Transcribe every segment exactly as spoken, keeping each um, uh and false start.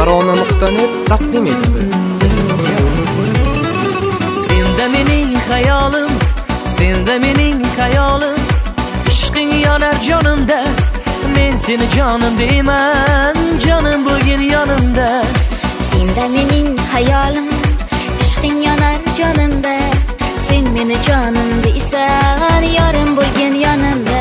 tarona nuqta net taqdim etadi. Senda mening hayolim, senda mening hayolim, ishqing yonar jonimda, men seni jonim deyman, jonim bo'lgin yonimda. Senda mening hayolim, ishqing yonar jonimda, sen meni jonim deysan, yorim bo'lgin yonimda.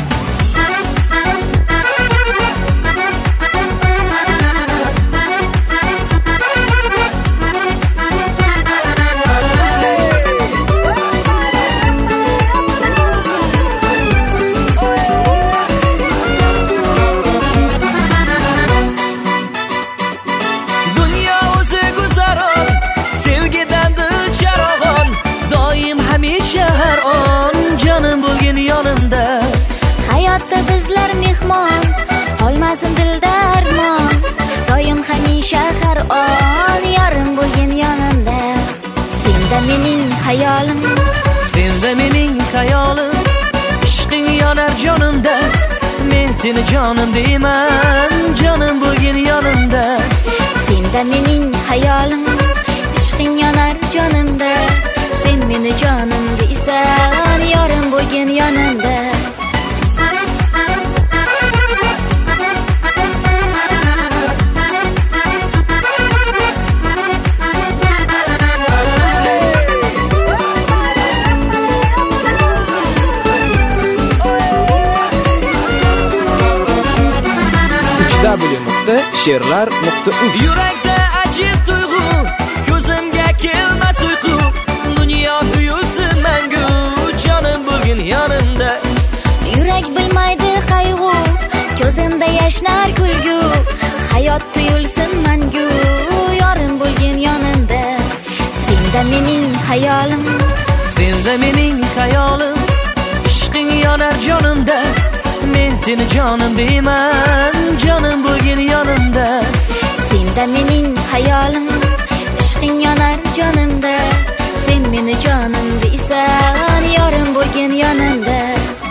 Hayotda bizlar mehmon, qolmasin dilda armon, doim hamisha har on, yorim bo'lgin yonimda. Senda mening hayolim, senda mening hayolim, ishqing yonar jonimda, men seni jonim deyman, jonim bo'lgin yonimda. Senda mening hayolim, ishqing yonar jonimda, sen meni jonim deysan, yorim bo'lgin yonimda. w nuqta she'rlar nuqta uz Yurakda ajib tuyg'u, ko'zimga kelmas uyqu, dunyo tuyulsin mangu, jonim bo'lgin yonimda. Yurak bilmaydi qayg'u, ko'zimda yashnar kulgu, hayot tuyulsin mangu, yorim bo'lgin yonimda. Senda mening hayolim, senda mening hayolim, ishqing yonar jonimda, men seni jonim deyman, jonim bo'lgin yonimda. Senda mening hayolim, ishqing yonar jonimda, sen meni jonim deysan, yorim bo'lgin yonimda.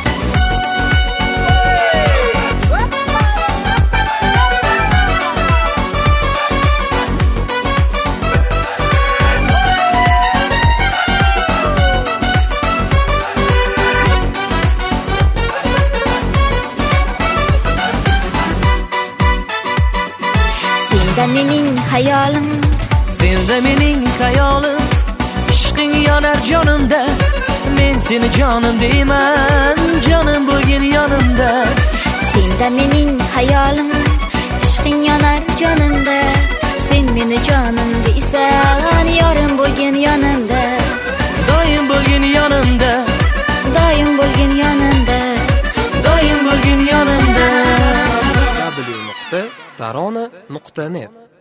Senda mening hayolim, senda mening hayolim, ishqing yonar jonimda, men seni jonim deyman, jonim bo'lgin yonimda. Senda mening hayolim, ishqing yonar jonimda, sen meni jonim deysan, yorim bo'lgin yonimda. Doim bo'lgin yonimda, doim bo'lgin yonimda, doim bo'lgin yonimda. w nuqta tarona nuqta net